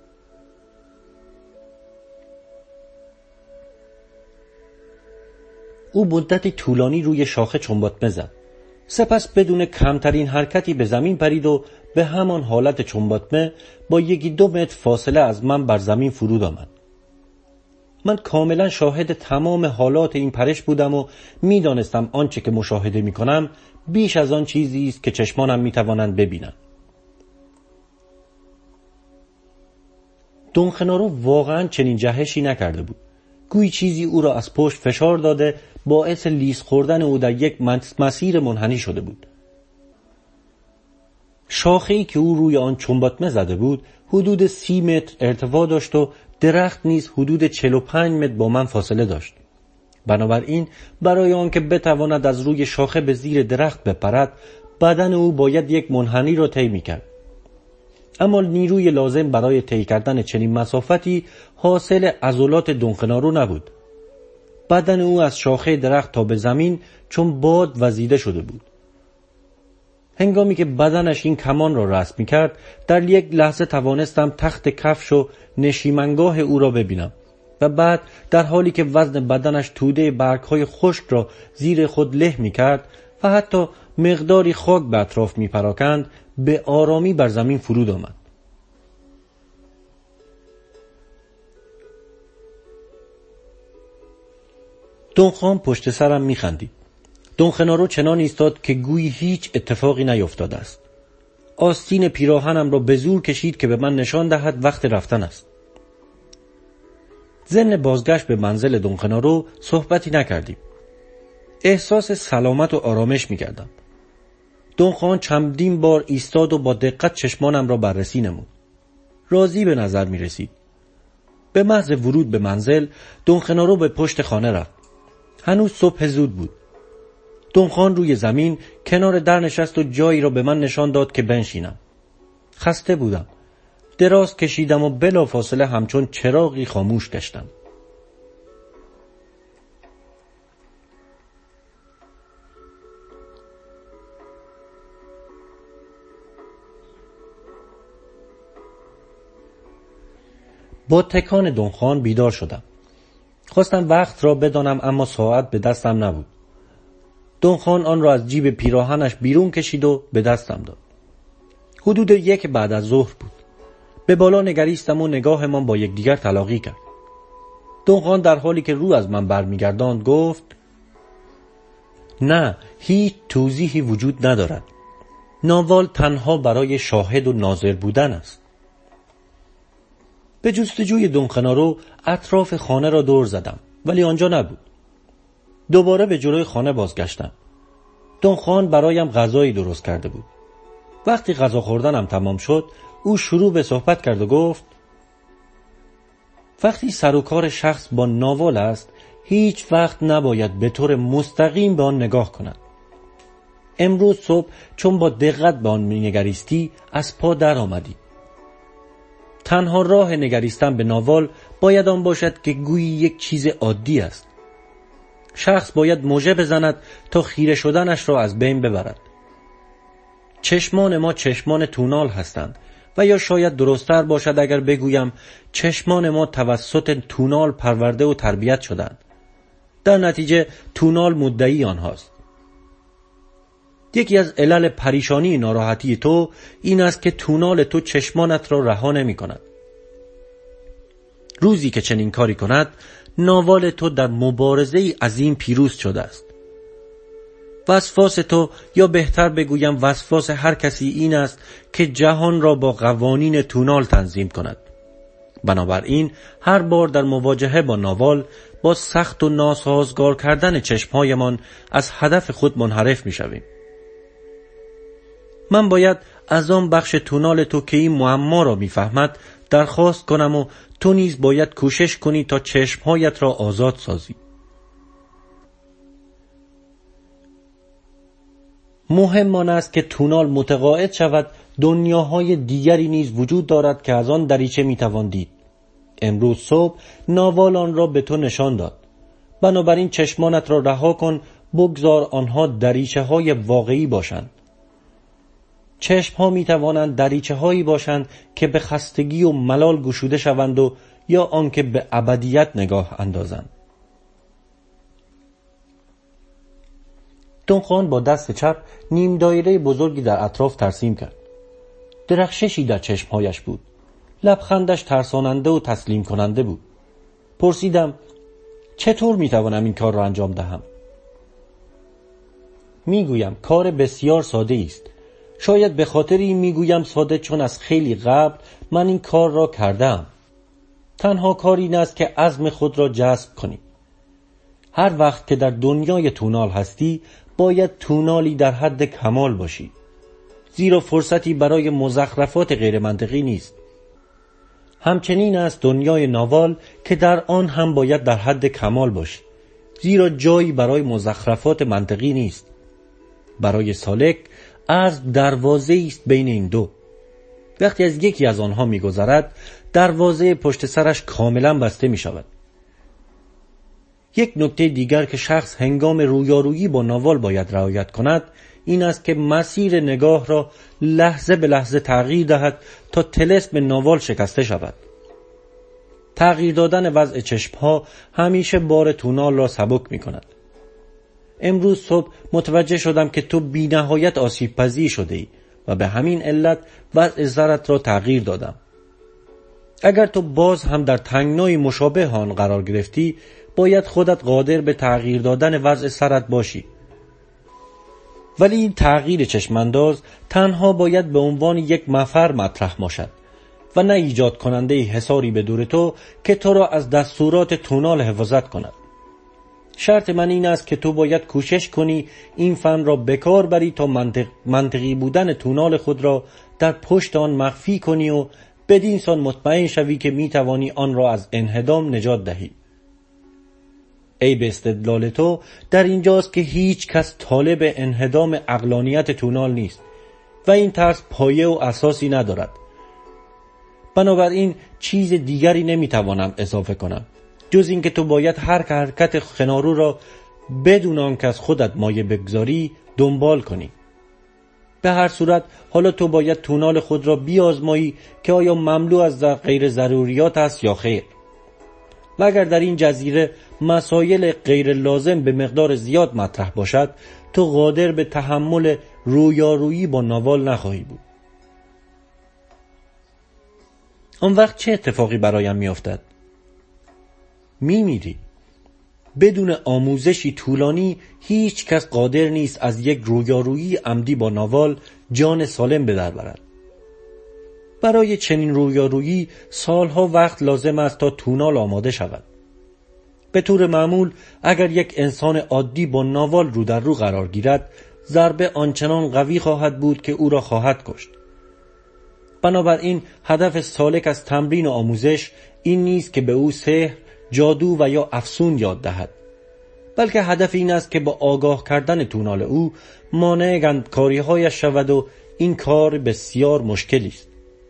S1: او مدتی طولانی روی شاخه چنباتمه زد. سپس بدون کمترین حرکتی به زمین پرید و به همان حالت چنباتمه با 1-2 متر فاصله از من بر زمین فرود آمد. من کاملا شاهد تمام حالات این پرش بودم و میدانستم آنچه که مشاهده میکنم بیش از آن چیزی است که چشمانم میتوانند ببینند. دونخنارو واقعا چنین جهشی نکرده بود. گویی چیزی او را از پشت فشار داده باعث لیز خوردن او در یک مسیر منحنی شده بود. شاخه‌ای که او روی آن چنباتمه زده بود حدود 30 متر ارتفاع داشت و درخت نیز حدود 45 متر با من فاصله داشت. بنابراین برای آنکه بتواند از روی شاخه به زیر درخت بپرد بدن او باید یک منحنی را طی می‌کرد. اما نیروی لازم برای طی کردن چنین مسافتی حاصل عضلات دونخنارو نبود. بدن او از شاخه درخت تا به زمین چون باد وزیده شده بود. هنگامی که بدنش این کمان را رسم می‌کرد در یک لحظه توانستم تخت کفش و نشیمنگاه او را ببینم و بعد در حالی که وزن بدنش توده برگ‌های خشک را زیر خود له می‌کرد و حتی مقداری خاک به اطراف می‌پراکند به آرامی بر زمین فرود آمد. دونخان پشت سرم می‌خندید. دونخنارو چنان ایستاد که گویی هیچ اتفاقی نیفتاده است. آستین پیراهنم را به زور کشید که به من نشان دهد وقت رفتن است. ضمن بازگشت به منزل دونخنارو صحبتی نکردیم. احساس سلامت و آرامش می‌کردم. دونخوان چندین بار ایستاد و با دقت چشمانم را بررسی نمود. راضی به نظر می‌رسید. به محض ورود به منزل دونخنارو به پشت خانه رفت. هنوز صبح زود بود. دونخان روی زمین کنار در نشست و جایی را به من نشان داد که بنشینم. خسته بودم. دراز کشیدم و بلافاصله همچون چراغی خاموش گشتم. با تکان دونخان بیدار شدم. خواستم وقت را بدانم اما ساعت به دستم نبود. دونخان آن را از جیب پیراهنش بیرون کشید و به دستم داد. حدود 1 بعد از ظهر بود. به بالا نگریستم و نگاهمان با یکدیگر تلاقی کرد. دونخان در حالی که رو از من برمیگرداند گفت: نه، هیچ توضیحی وجود ندارد. ناوال تنها برای شاهد و ناظر بودن است. به جستجوی دونخنارو اطراف خانه را دور زدم ولی آنجا نبود. دوباره به جلوی خانه بازگشتم. دونخان برایم غذایی درست کرده بود. وقتی غذا خوردنم تمام شد او شروع به صحبت کرد و گفت: وقتی سر و کار شخص با ناوال است هیچ وقت نباید به طور مستقیم به آن نگاه کند. امروز صبح چون با دقت به آن نگریستی از پا در آمدی. تنها راه نگریستن به ناوال باید آن باشد که گویی یک چیز عادی است. شخص باید موجه بزند تا خیره شدنش را از بین ببرد. چشمان ما چشمان تونال هستند و یا شاید درست‌تر باشد اگر بگویم چشمان ما توسط تونال پرورده و تربیت شدند. در نتیجه تونال مدعی آنهاست. یکی از علل پریشانی ناراحتی تو این است که تونال تو چشمانت را رها نمی کند. روزی که چنین کاری کند ناوال تو در مبارزه عظیم پیروز شده است. وسواس تو، یا بهتر بگویم وسواس هر کسی، این است که جهان را با قوانین تونال تنظیم کند. بنابراین هر بار در مواجهه با ناوال با سخت و ناسازگار کردن چشمهایمان از هدف خود منحرف می شویم. من باید از آن بخش تونال تو که این معما را میفهمد درخواست کنم و تو نیز باید کوشش کنی تا چشمهایت را آزاد سازی. مهم آن است که تونال متقاعد شود دنیاهای دیگری نیز وجود دارد که از آن دریچه میتوان دید. امروز صبح ناوال آن را به تو نشان داد. بنابراین چشمانت را رها کن، بگذار آنها دریچه های واقعی باشند. چشم ها می توانند دریچه هایی باشند که به خستگی و ملال گشوده شوند و یا آنکه به ابدیت نگاه اندازند. دونخان با دست چپ نیم دایره بزرگی در اطراف ترسیم کرد. درخششی در چشمهایش بود. لبخندش ترساننده و تسلیم کننده بود. پرسیدم: چطور می توانم این کار را انجام دهم؟ می گویم کار بسیار ساده است. شاید به خاطر این میگویم ساده چون از خیلی قبل من این کار را کردم. تنها کار این است که عزم خود را جذب کنی. هر وقت که در دنیای تونال هستی باید تونالی در حد کمال باشی، زیرا فرصتی برای مزخرفات غیر منطقی نیست. همچنین است دنیای ناوال که در آن هم باید در حد کمال باشی، زیرا جایی برای مزخرفات منطقی نیست. برای سالک عزم دروازه است بین این دو. وقتی از یکی از آنها می‌گذرد دروازه پشت سرش کاملا بسته می‌شود. یک نکته دیگر که شخص هنگام رویارویی با ناوال باید رعایت کند این است که مسیر نگاه را لحظه به لحظه تغییر دهد تا طلسم ناوال شکسته شود. تغییر دادن وضع چشمها همیشه بار تونال را سبک می‌کند. امروز صبح متوجه شدم که تو بی نهایت آسیب پذیر شده ای و به همین علت وضع سرت را تغییر دادم. اگر تو باز هم در تنگنای مشابه آن قرار گرفتی باید خودت قادر به تغییر دادن وضع سرت باشی. ولی این تغییر چشمانداز تنها باید به عنوان یک مفر مطرح باشد و نه ایجاد کننده حصاری به دور تو که تو را از دستورات تونال حفاظت کند. شرط من این است که تو باید کوشش کنی این فن را بکار بری تا منطقی بودن تونال خود را در پشت آن مخفی کنی و بدین سان مطمئن شوی که میتوانی آن را از انهدام نجات دهی. عیب استدلال تو در اینجاست که هیچ کس طالب انهدام عقلانیت تونال نیست و این ترس پایه و اساسی ندارد. بنابراین چیز دیگری نمیتوانم اضافه کنم جز این که تو باید هر حرکت خنارو را بدون آنکه از خودت مایه بگذاری دنبال کنی. به هر صورت حالا تو باید تونال خود را بیازمایی که آیا مملو از غیر ضروریات است یا خیر. و اگر در این جزیره مسائل غیر لازم به مقدار زیاد مطرح باشد تو قادر به تحمل رویارویی با ناوال نخواهی بود. آن وقت چه اتفاقی برایم میافتد؟ میمیری. بدون آموزشی طولانی هیچ کس قادر نیست از یک رویارویی عمدی با ناوال جان سالم به در برد. برای چنین رویارویی سالها وقت لازم است تا تونال آماده شود. به طور معمول اگر یک انسان عادی با ناوال رو در رو قرار گیرد ضربه آنچنان قوی خواهد بود که او را خواهد کشت. بنابراین هدف سالک از تمرین و آموزش این نیست که به او سحر، جادو و یا افسون یاد دهد، بلکه هدف این است که با آگاه کردن تونال او مانع گندکاری‌هایش شود و این کار بسیار مشکلی است.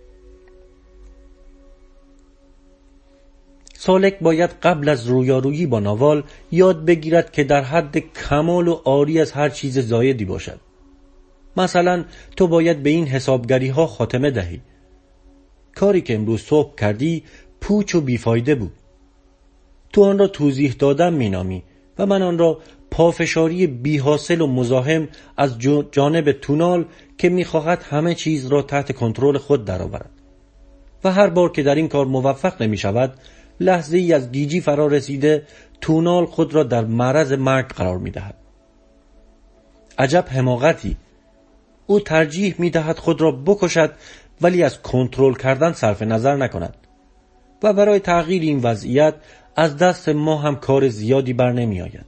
S1: سالک باید قبل از رویارویی با ناوال یاد بگیرد که در حد کمال و عاری از هر چیز زایدی باشد. مثلا تو باید به این حسابگری ها خاتمه دهی. کاری که امروز صبح کردی پوچ و بیفایده بود. تو آن را توضیح دادن مینامی و من آن را پافشاری بی حاصل و مزاحم از جانب تونال که میخواهد همه چیز را تحت کنترل خود درآورد و هر بار که در این کار موفق نمی شود لحظه ای از گیجی فرا رسیده تونال خود را در معرض مرگ قرار می دهد. عجب حماقتی! او ترجیح می دهد خود را بکشد ولی از کنترل کردن صرف نظر نکند و برای تغییر این وضعیت از دست ما هم کار زیادی بر نمی آید.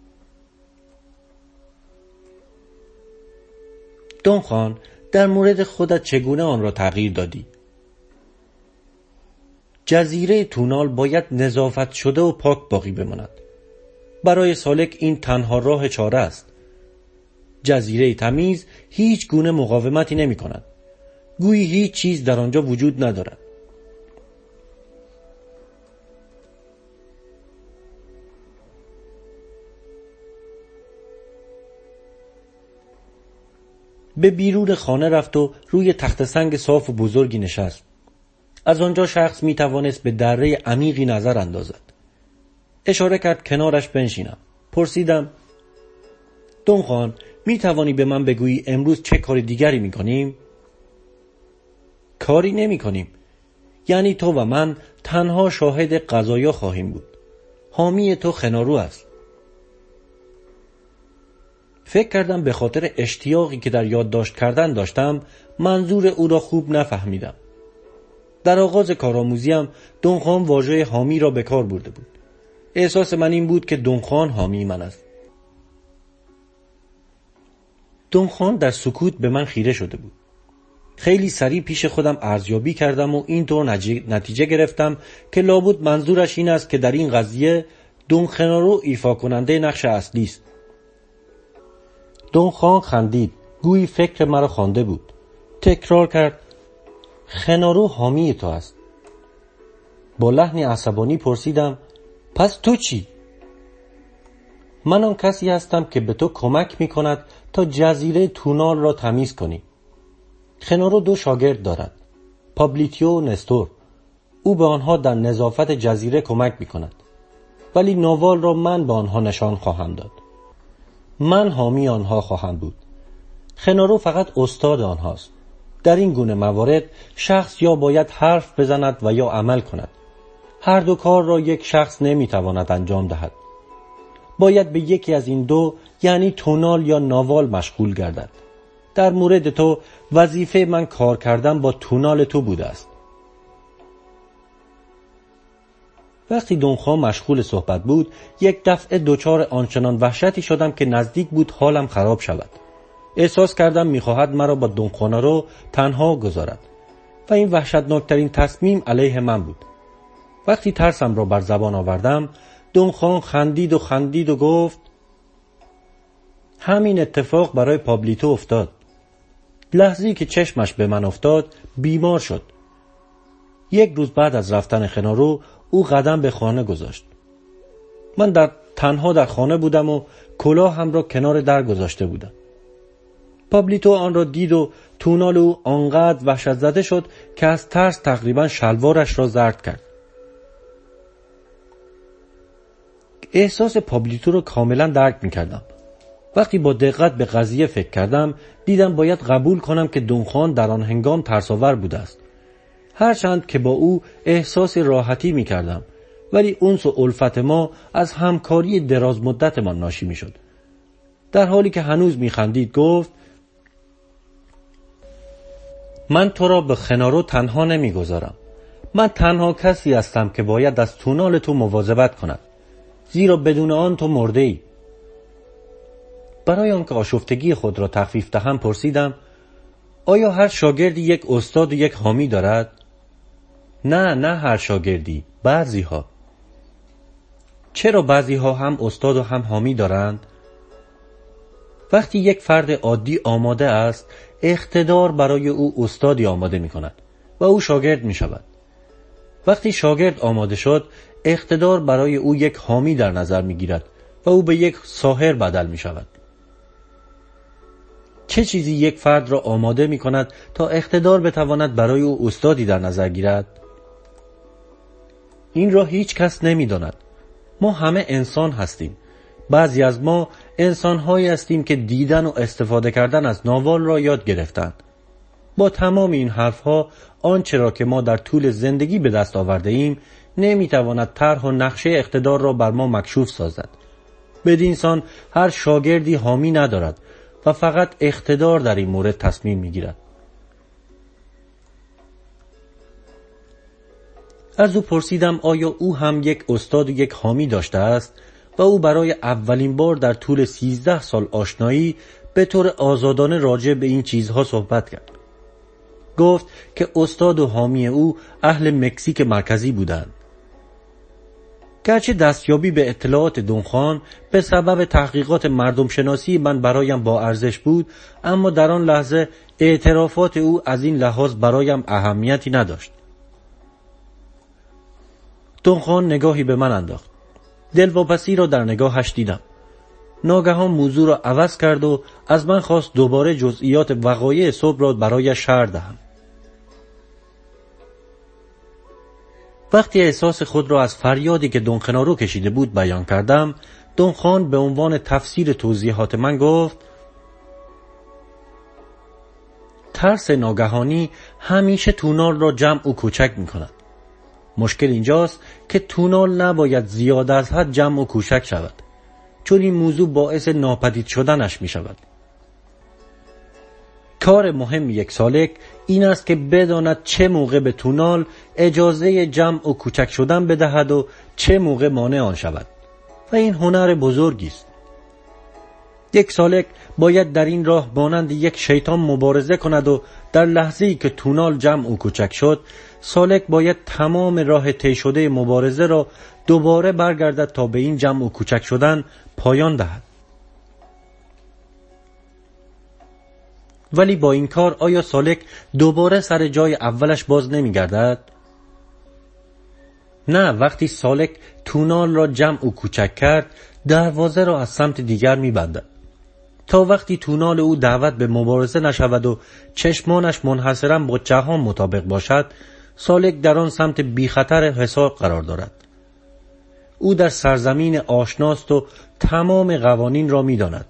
S1: دون خان در مورد خودت چگونه آن را تغییر دادی؟ جزیره تونال باید نظافت شده و پاک باقی بماند. برای سالک این تنها راه چاره است. جزیره تمیز هیچ گونه مقاومتی نمی کند. گویی هیچ چیز در آنجا وجود ندارد. به بیرون خانه رفت و روی تخت سنگ صاف و بزرگی نشست. از آنجا شخص می توانست به دره عمیقی نظر اندازد. اشاره کرد کنارش بنشینم. پرسیدم دون خان می توانی به من بگویی امروز چه کار دیگری می کنیم؟ کاری نمی کنیم. یعنی تو و من تنها شاهد قضایا خواهیم بود. حامی تو خنارو است. فکر کردم به خاطر اشتیاقی که در یادداشت کردن داشتم منظور او را خوب نفهمیدم. در آغاز کارآموزیم دون خان واژه حامی را به کار برده بود. احساس من این بود که دون خان حامی من است. دون خان در سکوت به من خیره شده بود. خیلی سریع پیش خودم ارزیابی کردم و اینطور نتیجه گرفتم که لابد منظورش این است که در این قضیه دون خنارو ایفا کننده نقش اصلی است. دون خان خندید، گویی فکر مرا خوانده بود. تکرار کرد خنارو حامی تو است. با لحنی عصبانی پرسیدم پس تو چی؟ من آن کسی هستم که به تو کمک می کند تا جزیره تونال را تمیز کنی. خنارو 2 شاگرد دارد، پابلیتیو و نستور. او به آنها در نظافت جزیره کمک می کند. ولی ناوال را من به آنها نشان خواهم داد. من حامی آنها خواهم بود. خنارو فقط استاد آنهاست. در این گونه موارد شخص یا باید حرف بزند و یا عمل کند. هر دو کار را یک شخص نمیتواند انجام دهد. باید به یکی از این دو یعنی تونال یا ناوال مشغول گردد. در مورد تو وظیفه من کار کردن با تونال تو بوده است. وقتی دونخوان مشغول صحبت بود، یک دفعه دچار آنچنان وحشتی شدم که نزدیک بود حالم خراب شود. احساس کردم می‌خواهد مرا با دونخوانارو تنها گذارد و این وحشتناکترین تصمیم علیه من بود. وقتی ترسم را بر زبان آوردم، دونخوان خندید و گفت: همین اتفاق برای پابلیتو افتاد. لحظه‌ای که چشمش به من افتاد بیمار شد. یک روز بعد از رفتن خنارو او قدم به خانه گذاشت. من تنها در خانه بودم و کلاهم را کنار در گذاشته بودم. پابلیتو آن را دید و تونال او آنقدر وحشت زده شد که از ترس تقریبا شلوارش را زرد کرد. احساس پابلیتو را کاملا درک می‌کردم. وقتی با دقت به قضیه فکر کردم، دیدم باید قبول کنم که دونخوان در آن هنگام ترس‌آور بوده است. هرچند که با او احساس راحتی می‌کردم، ولی انس و الفت ما از همکاری دراز مدت ما ناشی می‌شد. در حالی که هنوز می‌خندید گفت: من تو را به خنارو تنها نمی‌گذارم. من تنها کسی هستم که باید از تونال تو مواظبت کند، زیرا بدون آن تو مرده‌ای. برای آنکه آشفتگی خود را تخفیف دهم پرسیدم: آیا هر شاگردی یک استاد و یک حامی دارد؟ نه هر شاگردی، بعضی‌ها. چرا بعضی‌ها هم استاد و هم حامی دارند؟ وقتی یک فرد عادی آماده است، اقتدار برای او استادی آماده می‌کند و او شاگرد می‌شود. وقتی شاگرد آماده شد، اقتدار برای او یک حامی در نظر می‌گیرد و او به یک ساحر بدل می‌شود. چه چیزی یک فرد را آماده می‌کند تا اقتدار بتواند برای او استادی در نظر گیرد؟ این را هیچ کس نمی‌داند. ما همه انسان هستیم. بعضی از ما انسان‌هایی هستیم که دیدن و استفاده کردن از ناوال را یاد گرفتند. با تمام این حرفها، آنچه را که ما در طول زندگی به دست آورده ایم نمی‌تواند طرح و نقشه اقتدار را بر ما مکشوف سازد. بدین سان هر شاگردی حامی ندارد و فقط اقتدار در این مورد تصمیم می‌گیرد. از او پرسیدم آیا او هم یک استاد و یک حامی داشته است و او برای اولین بار در طول 13 سال آشنایی به طور آزادانه راجع به این چیزها صحبت کرد. گفت که استاد و حامی او اهل مکزیک مرکزی بودند. گرچه دستیابی به اطلاعات دونخوان به سبب تحقیقات مردم شناسی من برایم با ارزش بود، اما در آن لحظه اعترافات او از این لحاظ برایم اهمیتی نداشت. دونخوان نگاهی به من انداخت. دلواپسی را در نگاهش دیدم. ناگهان موضوع را عوض کرد و از من خواست دوباره جزئیات وقایع صبح را برایش شرح دهم. وقتی احساس خود را از فریادی که دونخنارو کشیده بود بیان کردم، دونخوان به عنوان تفسیر توضیحات من گفت: ترس ناگهانی همیشه تونال را جمع و کوچک می کند. مشکل اینجاست که تونال نباید زیاد از حد جمع و کوچک شود، چون این موضوع باعث ناپدید شدنش می شود. کار مهم یک سالک این است که بداند چه موقع به تونال اجازه جمع و کوچک شدن بدهد و چه موقع مانع آن شود و این هنر بزرگی است. یک سالک باید در این راه مانند یک شیطان مبارزه کند و در لحظه‌ای که تونال جمع و کوچک شد، سالک باید تمام راه طی شده مبارزه را دوباره برگردد تا به این جمع و کوچک شدن پایان دهد. ولی با این کار آیا سالک دوباره سر جای اولش باز نمی گردد؟ نه، وقتی سالک تونال را جمع و کوچک کرد، دروازه را از سمت دیگر می بندد. تا وقتی تونال او دعوت به مبارزه نشود و چشمانش منحصراً با جهان مطابق باشد، سالک در آن سمت بی خطر حساب قرار دارد. او در سرزمین آشناست و تمام قوانین را می داند.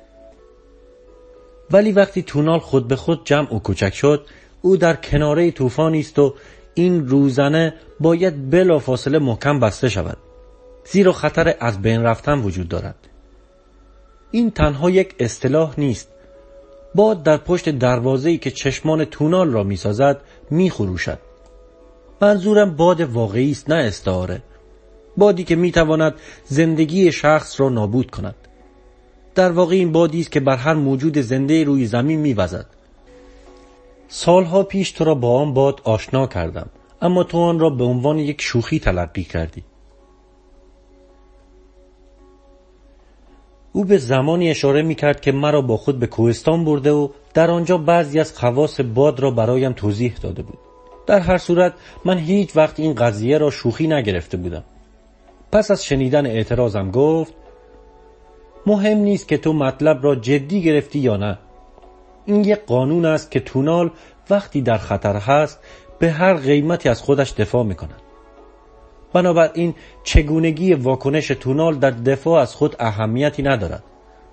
S1: ولی وقتی تونال خود به خود جمع و کوچک شد، او در کناره طوفانی است و این روزنه باید بلافاصله محکم بسته شود، زیرا خطر از بین رفتن وجود دارد. این تنها یک اصطلاح نیست. باد در پشت دروازه‌ای که چشمان تونال را می‌سازد می‌خروشد. منظورم باد واقعی است، نه استعاره. بادی که میتواند زندگی شخص را نابود کند. در واقع این بادی است که بر هر موجود زنده روی زمین میوزد. سالها پیش تو را با آن باد آشنا کردم، اما تو آن را به عنوان یک شوخی تلقی کردی. او به زمانی اشاره میکرد که مرا با خود به کوهستان برده و در آنجا بعضی از خواص باد را برایم توضیح داده بود. در هر صورت من هیچ وقت این قضیه را شوخی نگرفته بودم. پس از شنیدن اعتراضم گفت: مهم نیست که تو مطلب را جدی گرفتی یا نه. این یک قانون است که تونال وقتی در خطر هست به هر قیمتی از خودش دفاع میکند. بنابراین چگونگی واکنش تونال در دفاع از خود اهمیتی ندارد.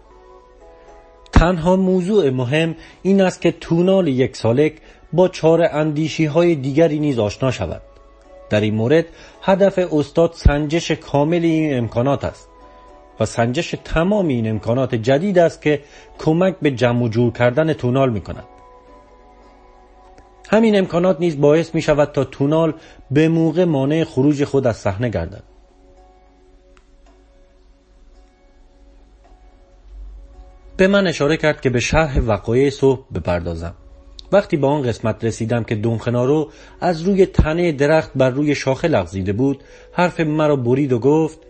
S1: تنها موضوع مهم این است که تونال یک سالک با چاره اندیشی های دیگری نیز آشنا شود. در این مورد هدف استاد سنجش کامل این امکانات است و سنجش تمام این امکانات جدید است که کمک به جمع و جور کردن تونال می کند. همین امکانات نیز باعث می شود تا تونال به موقع مانع خروج خود از صحنه گردد. به من اشاره کرد که به شرح وقایع صبح بپردازم. وقتی به آن قسمت رسیدم که دونخنارو از روی تنه درخت بر روی شاخه لغزیده بود، حرف مرا برید و گفت: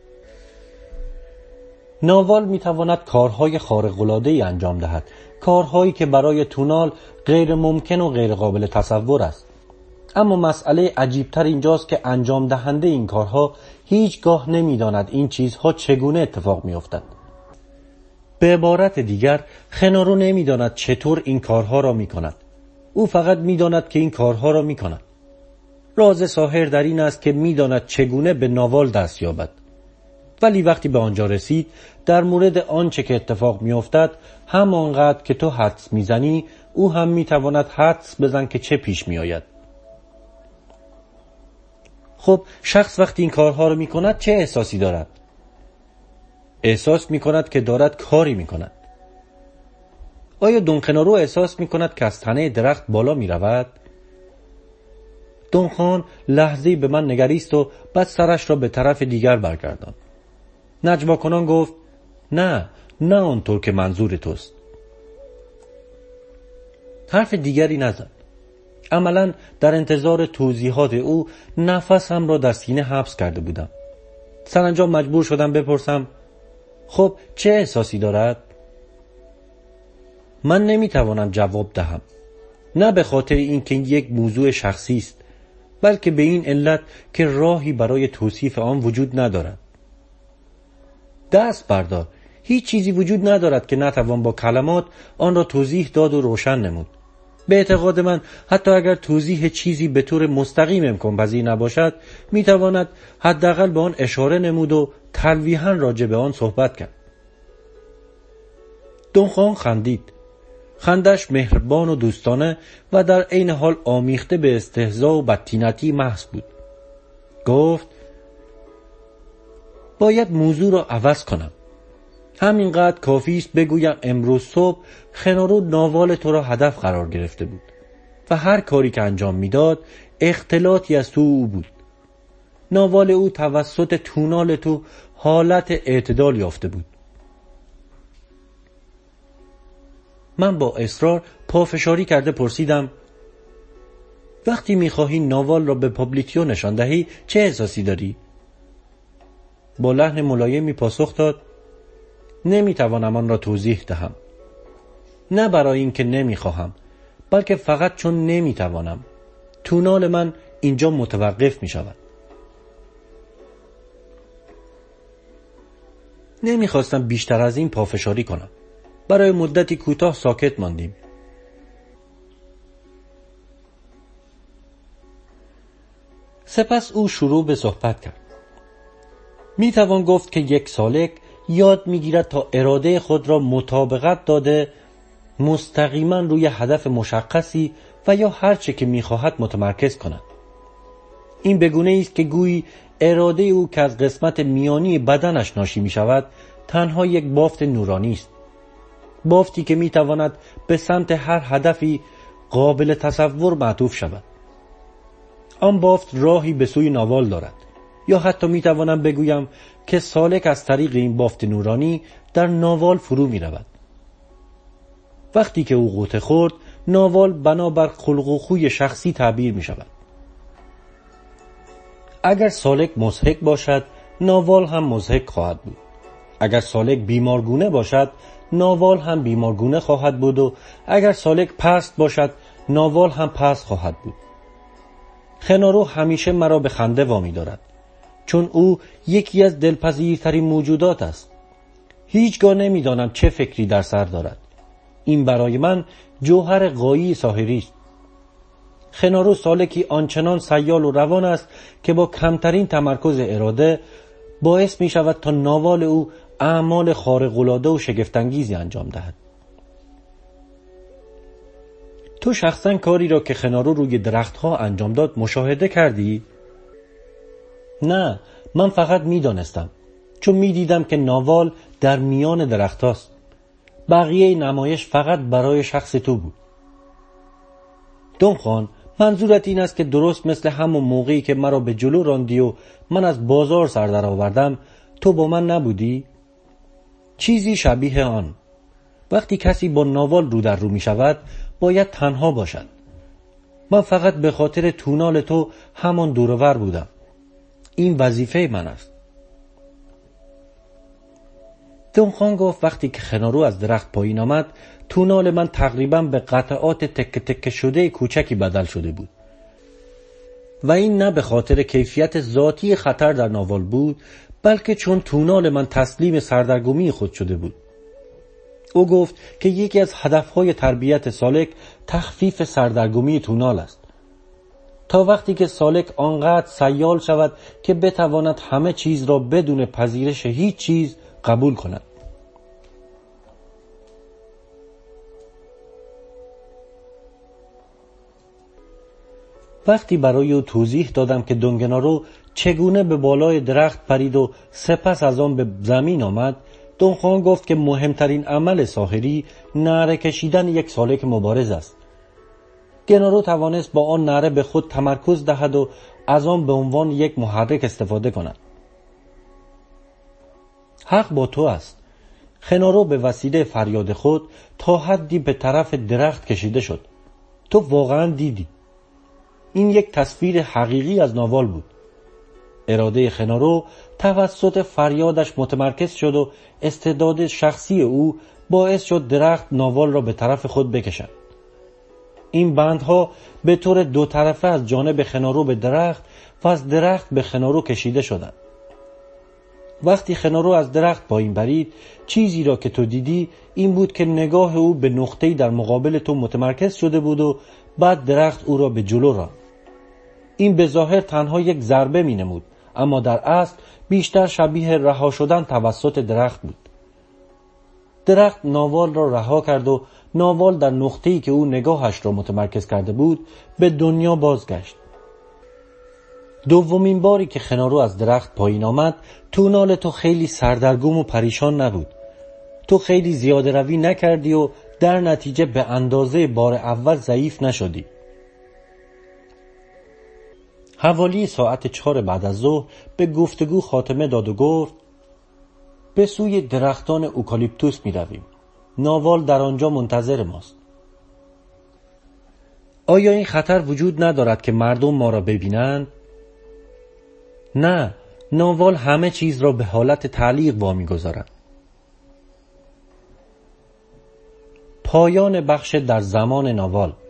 S1: ناوال میتواند کارهای خارق‌العاده‌ای انجام دهد، کارهایی که برای تونال غیر ممکن و غیر قابل تصور است. اما مسئله عجیبتر اینجاست که انجام دهنده این کارها هیچگاه نمیداند این چیزها چگونه اتفاق میافتد. به عبارت دیگر، خنارو نمیداند چطور این کارها را میکند. او فقط میداند که این کارها را میکند. راز ساحر در این است که میداند چگونه به ناوال دست یابد. ولی وقتی به آنجا رسید، در مورد آنچه که اتفاق میافتد همانقدر که تو حدس میزنی، او هم میتواند حدس بزن که چه پیش میآید. خب شخص وقتی این کارها را میکند چه احساسی دارد؟ احساس میکند که دارد کاری میکند. آیا دونخنارو احساس میکند که از تنه درخت بالا میرود؟ دونخان لحظه‌ای به من نگریست و بعد سرش را به طرف دیگر برگرداند. نجوا کنان گفت: نه آنطور که منظور توست. حرف دیگری نزد. عملاً در انتظار توضیحات او نفسم را در سینه حبس کرده بودم. سرانجام مجبور شدم بپرسم: خب چه احساسی دارد؟ من نمیتوانم جواب دهم. نه به خاطر اینکه یک موضوع شخصی است، بلکه به این علت که راهی برای توصیف آن وجود ندارد. دست بردار. هیچ چیزی وجود ندارد که نتوان با کلمات آن را توضیح داد و روشن نمود. به اعتقاد من حتی اگر توضیح چیزی به طور مستقیم امکان پذیر نباشد، میتواند حداقل به آن اشاره نمود و تلویحاً راجع به آن صحبت کرد. دونخان خندید. خندش مهربان و دوستانه و در عین حال آمیخته به استهزا و بدتینتی محض بود. گفت: باید موضوع را عوض کنم. همینقدر کافی است بگویم امروز صبح خنارو ناوال تو را هدف قرار گرفته بود و هر کاری که انجام میداد اختلاطی از تو او بود. ناوال او توسط تونال تو حالت اعتدال یافته بود. من با اصرار پافشاری کرده پرسیدم: وقتی میخواهی ناوال را به پابلیکیو نشان دهی چه احساسی داری؟ با لحن ملایمی پاسخ داد: نمیتوانم آن را توضیح دهم. نه برای اینکه نمیخواهم، بلکه فقط چون نمیتوانم. تونال من اینجا متوقف میشود. نمیخواستم بیشتر از این پافشاری کنم. برای مدتی کوتاه ساکت ماندیم. سپس او شروع به صحبت کرد. میتوان گفت که یک سالک یاد میگیرد تا اراده خود را مطابقت داده مستقیما روی هدف مشخصی و یا هر چه که میخواهد متمرکز کند. این بگونه است که گویی اراده او که از قسمت میانی بدنش ناشی میشود تنها یک بافت نورانی است. بافتی که میتواند به سمت هر هدفی قابل تصور معطوف شود. آن بافت راهی به سوی ناوال دارد. یا حتی میتوانم بگویم که سالک از طریق این بافت نورانی در ناوال فرو میرود. وقتی که او غوطه خورد، ناوال بنابر خلق و خوی شخصی تعبیر میشود. اگر سالک مضحک باشد، ناوال هم مضحک خواهد بود. اگر سالک بیمارگونه باشد، ناوال هم بیمارگونه خواهد بود و اگر سالک پست باشد، ناوال هم پست خواهد بود. خنارو همیشه مرا به خنده وامی دارد، چون او یکی از دلپذیرترین موجودات است. هیچگاه نمیدانم چه فکری در سر دارد. این برای من جوهر غایی ساحری است. خنارو سالکی آنچنان سیال و روان است که با کمترین تمرکز اراده باعث می شود تا ناوال او اعمال خارق‌العاده و شگفت‌انگیزی انجام دهد. تو شخصا کاری را که خنارو روی درختها انجام داد مشاهده کردی؟ نه، من فقط می دانستم، چون می دیدم که ناوال در میان درخت هاست. بقیه نمایش فقط برای شخص تو بود. دونخان، منظورت این است که درست مثل همون موقعی که مرا به جلو راندی و من از بازار سر در آوردم، تو با من نبودی؟ چیزی شبیه آن. وقتی کسی با ناوال رو در رو می شود، باید تنها باشد. من فقط به خاطر تونال تو همان دورور بودم. این وظیفه من است. دونخان گفت وقتی که خنارو از درخت پایین آمد، تونال من تقریباً به قطعات تکه تکه شده کوچکی بدل شده بود. و این نه به خاطر کیفیت ذاتی خطر در ناوال بود، بلکه چون تونال من تسلیم سردرگمی خود شده بود. او گفت که یکی از هدفهای تربیت سالک تخفیف سردرگمی تونال است. تا وقتی که سالک آنقدر سیال شود که بتواند همه چیز را بدون پذیرش هیچ چیز قبول کند. وقتی برای او توضیح دادم که دونگنارو چگونه به بالای درخت پرید و سپس از آن به زمین آمد، دونخان گفت که مهمترین عمل ساحری نعره کشیدن یک سالک مبارز است. گنارو توانست با آن نعره به خود تمرکز دهد و از آن به عنوان یک محرک استفاده کند. حق با تو است. خنارو به وسیله فریاد خود تا حدی به طرف درخت کشیده شد. تو واقعا دیدی. این یک تصویر حقیقی از ناوال بود. اراده خنارو توسط فریادش متمرکز شد و استعداد شخصی او باعث شد درخت ناوال را به طرف خود بکشد. این بندها به طور دو طرفه از جانب خنارو به درخت و از درخت به خنارو کشیده شدند. وقتی خنارو از درخت پایین پرید، چیزی را که تو دیدی این بود که نگاه او به نقطه‌ای در مقابل تو متمرکز شده بود و بعد درخت او را به جلو راند. این به ظاهر تنها یک ضربه می نمود، اما در اصل بیشتر شبیه رها شدن توسط درخت بود. درخت ناوال را رها کرد و ناوال در نقطه‌ای که او نگاهش را متمرکز کرده بود به دنیا بازگشت. دومین باری که خنارو از درخت پایین آمد، تونال تو خیلی سردرگم و پریشان نبود. تو خیلی زیاده روی نکردی و در نتیجه به اندازه بار اول ضعیف نشدی. حوالی ساعت 4 بعد از ظهر به گفتگو خاتمه داد و گفت به سوی درختان اوکالیپتوس می رویم. ناوال در آنجا منتظر ماست. آیا این خطر وجود ندارد که مردم ما را ببینند؟ نه، ناوال همه چیز را به حالت تعلیق وامی گذارد. پایان بخش در زمان ناوال.